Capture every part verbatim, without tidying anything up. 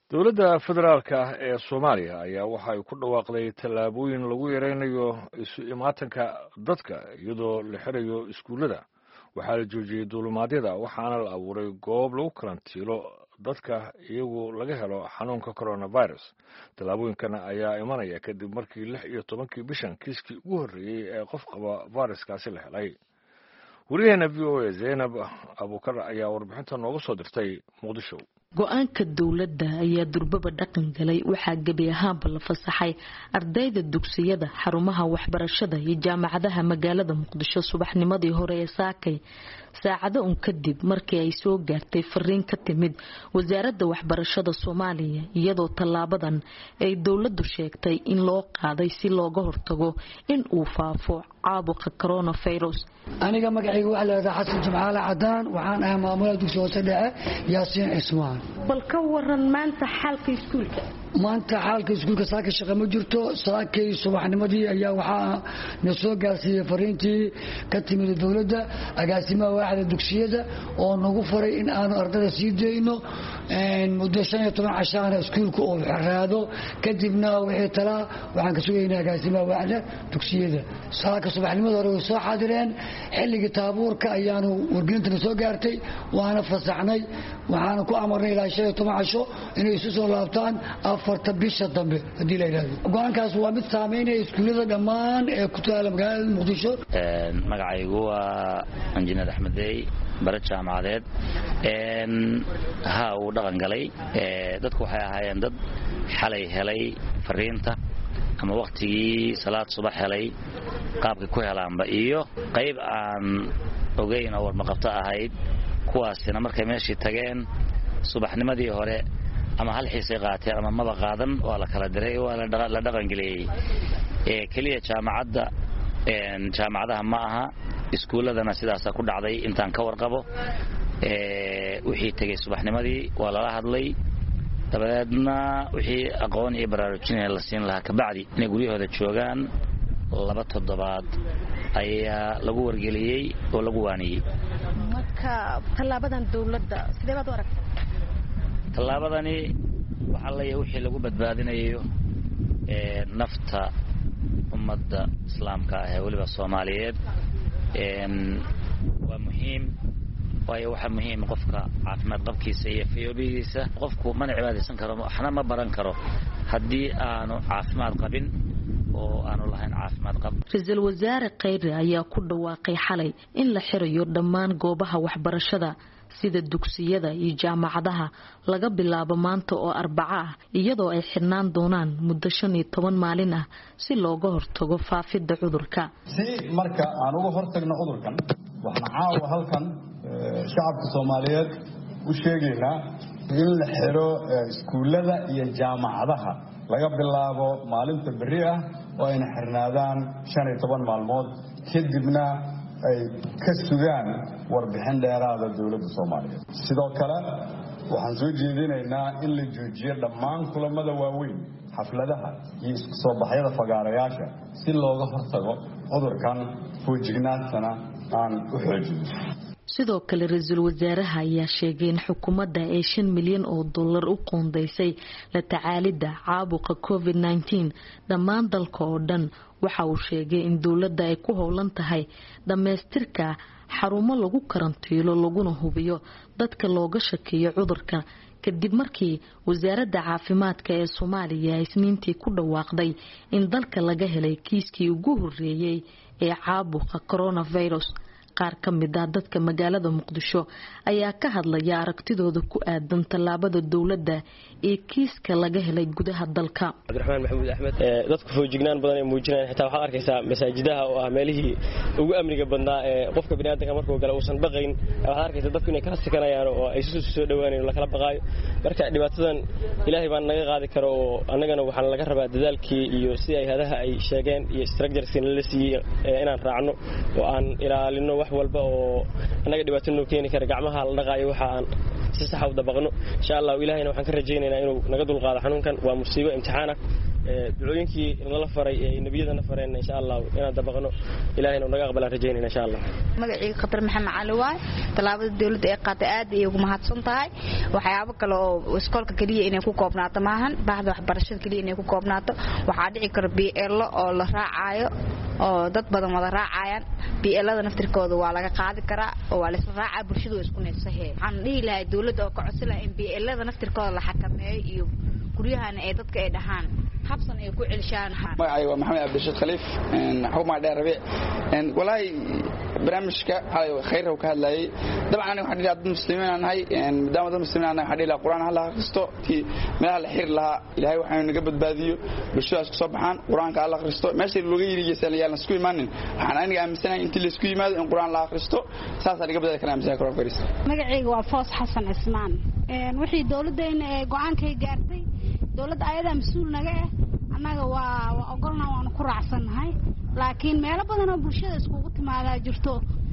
dowladda federaalka ee Soomaaliya ayaa waxa ay ku dhawaaqday tallaabooyin lagu yareynayo isu imaatanka dadka iyadoo la xirayo iskuulada waxaa la joojiyay duulimaadyada waxaana la abuuray goob lagu karantiilo dadka iyagu laga helo xanuunka coronavirus tallaabooyinkan ayaa imanaya kadib markii lix iyo tobankii bishan kiiskii ugu horreeyay ee qof qaba viruskaasi la helay wariyaheena v o a Zainab Abukar ayaa warbixinta nooga soo dirtay Muqdisho go'aanka dawladda ayaa durbaba dhaqan galay waxaa gabi ahaanba la fasaxay ardayda dugsiyada xarumaha waxbarashada iyo jaamacadaha magaalada Muqdisho subaxnimadii hore ee saakay saacado un kadib markii ay soo gaartay fariin ka timid wasaaradda waxbarashada Soomaaliya iyadoo tallaabadan ay dawladdu sheegtay in loo qaaday si looga hortago in uu faafo caabuqa coronavirus aniga magacayga waxa la yiraahdaa Xasan Jimcaale Cadaan waxaan ahay maamulaha dugsiga hoose dhexe Yaasiin Ismaan bal ka waran maanta xaalka iskuulka maanta xaalka iskuulka saaka shaqo ma jirto saakay subaxnimadii ayaa waxa na soo gaarsiiyay fariintii ka timid dawladda agaasimaha waaxda dugsiyada oo nagu faray in aanu ardayda sii deeyno muddo shan iyo toban cashaana iskuulka oo xiraado kadibna wixii tala waxaan ka sugaynaa agaasimaha waaxda dugsiyada saaka subaxnimadii hore soo xaadireen xilliga taabuurka ayaanu wargelinta soo gaartay waana fasaxnay waxaan ku amarnay ilaa shan iyo toban casho inay isu soo laabtaan afarta bisha dambe hadii la yiraahdo go'aankaas waa mid saameynaya iskuulada dhammaan ee ku taala magaalada Muqdisho ee magacaygu waa Injineer Axmedey bara jaamacadeed een ha uu dhaqan galay ee dadku waxay ahaayeen dad xalay helay fariinta ama waqtigii salaad subax helay qaabka ku helaanba iyo qayb aan ogeyn oo warmaqabta ahayd kuwaasina markay meeshii tageen subaxnimadii hore ama hal xiisay qaateen ama maba qaadan waa la kala diray waa la dhaqan galiyay ee kaliya jaamacadda een jaamacadaha ma aha iskuuladana sidaas ku dhacday intaan ka warqabo ee wixii tagay subaxnimadii waa la hadlay dabadeedna wixii aqoon iyo baraarujin la siin lahaa ka bacdi inay guriyahooda joogaan laba toddobaad ayaa lagu wargeliyay oo lagu waaniyay marka talaabadan dawladda sidee baad u aragtay tallaabadani waxa la yahay wixii lagu badbaadinayo ee nafta ummadda islaamka ah ee waliba Soomaaliyeed een waa muhiim waayo waxa muhiim qofka caafimaad qabkiisa iyo fayoobigiisa qofku ma cibaadeysan karo waxna ma baran karo haddii aanu caafimaad qabin oo aanu lahayn caafimaad qab Ra'iisul Wasaare Khayri ayaa ku dhawaaqay xalay in la xirayo dhammaan goobaha waxbarashada sida dugsiyada iyo jaamacadaha laga bilaabo maanta oo Arbaca ah iyadoo ay xirnaan doonaan muddo shan iyo toban maalin ah si looga hortago faafidda cudurka si marka aan uga hortagno cudurkan waxaan caawa halkan shacabka Soomaaliyeed u sheegaynaa in la xiro iskuulada iyo jaamacadaha laga bilaabo maalinta bari ah oo ay xirnaadaan shan iyo toban maalmood kadibna ay ka sugaan warbixin dheeraada dawladda Soomaaliyeed sidoo kale waxaan soo jeedinaynaa in la joojiyo dhammaan kulamada waaweyn xafladaha iyo isku soo baxyada fagaarayaasha si looga hortago cudurkan foojignaantana aan u xoojino sidoo kale ra'iisul wasaaraha ayaa sheegay in xukuumadda ay shan milyan oo dollar u qoondeysay la tacaalida caabuqa covid nineteen dhammaan dalka oo dhan waxa uu sheegay in dawladda ay ku howlan tahay dhameystirka xarumo lagu karantiilo laguna hubiyo dadka looga shakiyo cudurka kadib markii wasaaradda caafimaadka ee Soomaaliya isniintii ku dhawaaqday in dalka laga helay kiiskii ugu horreeyay ee caabuqa coronavirus qaar ka mid ah dadka magaalada Muqdisho ayaa ka hadlaya aragtidooda ku aadan tallaabada dawladda ee kiiska laga helay gudaha dalka Cabdiraxmaan Maxamuud Axmed ee dadku foojignaan badan ay muujinayaan xitaa waxa arkaysaa masaajidaha oo ah meelihii ugu amniga badnaa ee qofka bini'aadamka markuu galo uusan baqayn waxa arkaysaa dadku inay kala sikanayaan oo ay soo soo dhawaanayaan la kala baqaayo marka dhibaatadan Ilaahay baan naga qaadi karo oo annagana waxaan laga rabaa dadaalkii iyo si ay hadaha ay sheegeen iyo structure-sin la siiyay inaan raacno oo aan ilaalino walba oo anaga dhibaato noo keeni kara gacmaha la dhaqaayo waxa aan si sax ah u dabaqno insha Allah Ilaahayna waxaan ka rajaynaynaa inuu naga dulqaado xanuunkan waa musiibo imtixaan ah ducooyinkii nala faray ee nabiyadana fareen insha Allah inaan dabaqno ilaahayna uu naga aqbala rajaynayna insha Allah magaciiga Khatar Maxamed Cali waay talaabada dawladda ee qaatay aad ay ugu mahadsan tahay waxyaabo kale oo iskoolka kaliya inay ku koobnaato maahan baaxda waxbarashada kaliya inay ku koobnaato waxa dhici kara B L oo la raacayo oo dad badan wada raacayaan B L-da naftirkooda waa laga qaadi karaa oo waa la isla raacaa bulshadu isku neefsahay waxaan dhihi lahaa dawladda oo ka codsan in B L-da naftirkooda la xakameeyo iyo guryahan ay dadka ay dhahaan habsan ay ku celishaan magacay waa Maxamed Abdishid Khaliif in xuma dheerabe in walay barnaamijka xalay khayr oo ka hadlayay dabcan waxaan dhigaa dad muslimiin aan ahay in maadaama dad muslimiin aan ahay dhila quraan Allah akhristo tii meel la xir laha ilaahay waxaan naga badbaadiyo bulshadaas ku soo baxaan quraanka Allah akhristo meeshii looga yiriyeysay la isku imaanin waxaan aniga aaminsanahay intii la isku yimaado in quraan la akhristo saas adiga badal kana aaminsan karo faris magacayga waa Foos Xasan Ismaan een wixii dawladdeena ee go'aankay gaartay dawladda ayada mas'uul naga ah anaga waa waa ogolnaa waan ku raacsanahay laakiin meelo badan oo bulshada iskugu timaada jirto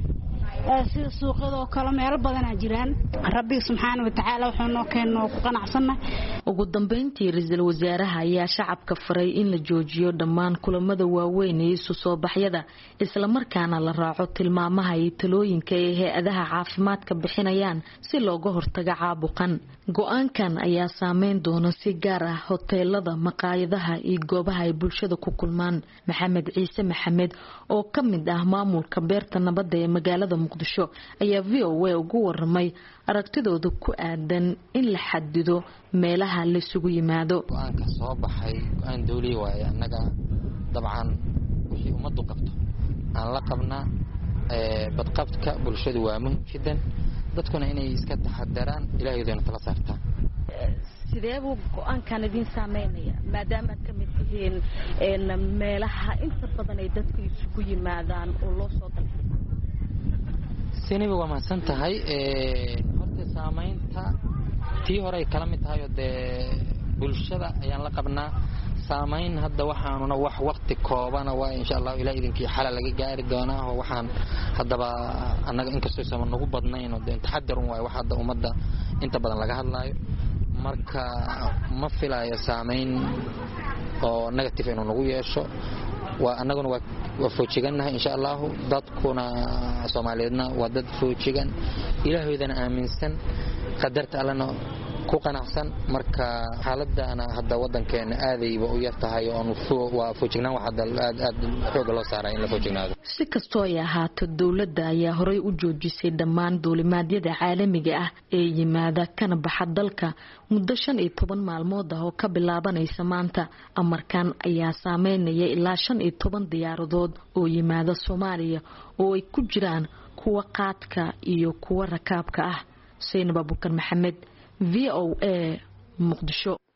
sida suuqyada oo kale meelo badan ay jiraan rabbi subxaanahu wa ta'aala wuxuu noo keenay ku qanacsanahay ugu dambeyntii ra'iisul wasaaraha ayaa shacabka faray in la joojiyo dhammaan kulamada waaweyn ee isu soo baxyada isla markaana la raaco tilmaamaha iyo talooyinka ee hay'adaha caafimaadka bixinayaan si looga hortago caabuqan go'aankan ayaa saameyn doona si gaar ah hoteelada maqaayadaha iyo goobaha ay bulshada ku kulmaan maxamed ciise maxamed oo ka mid ah maamulka beerta nabadda ee magaalada muqdisho ayaa V O A ugu waramay aragtidooda ku aadan in la xadido meelaha la isugu yimaado go'aanka soo baxay go'aan dawli waay anaga dabcan wixii umadu qabto aan la qabnaa ee badqabka bulshadu waa muhiim jiddan dadkuna inay iska taxadaraan ilaahaydana tala saartaan sidee buu go'aankan idin saameynaya maadaama aad ka mid tihiin een meelaha inta badan ay dadku isugu yimaadaan oo loo soo dalbado siniba waa mahadsan tahay ee horta saameynta tii hore ay kala mid tahay oo de bulshada ayaan la qabnaa saameyn hadda waxaanuna wax waqti koobana waa insha Allah ilaa idinkii xalal laga gaari doonaa oo waxaan hadaba anaga inkastoo sama nagu badnayn oo taxadar un way wax hadda umada inta badan laga hadlaayo marka ma filayo saameyn oo negative inuu nagu yeesho waa anaguna waa foojigannahay insha Allah dadkuna Soomaaliyeedna waa dad foojigan ilaahoodana aaminsan qadarta Allahna ku qanacsan marka xaaladana hadda wadankeena aadayba u yartahay oo waa foojignaan waxa aad aad xoog loo saaray in la foojignaado si kastoo ay ahaato dawladda ayaa horay u joojisay dhammaan duulimaadyada caalamiga ah ee yimaada kana baxa dalka muddo shan iyo toban maalmood ah oo ka bilaabanaysa maanta amarkan ayaa saameynaya ilaa shan iyo toban diyaaradood oo yimaada Soomaaliya oo ay ku jiraan kuwa qaadka iyo kuwa rakaabka ah Saynab Abubakar Maxamed V O A Muqdisho.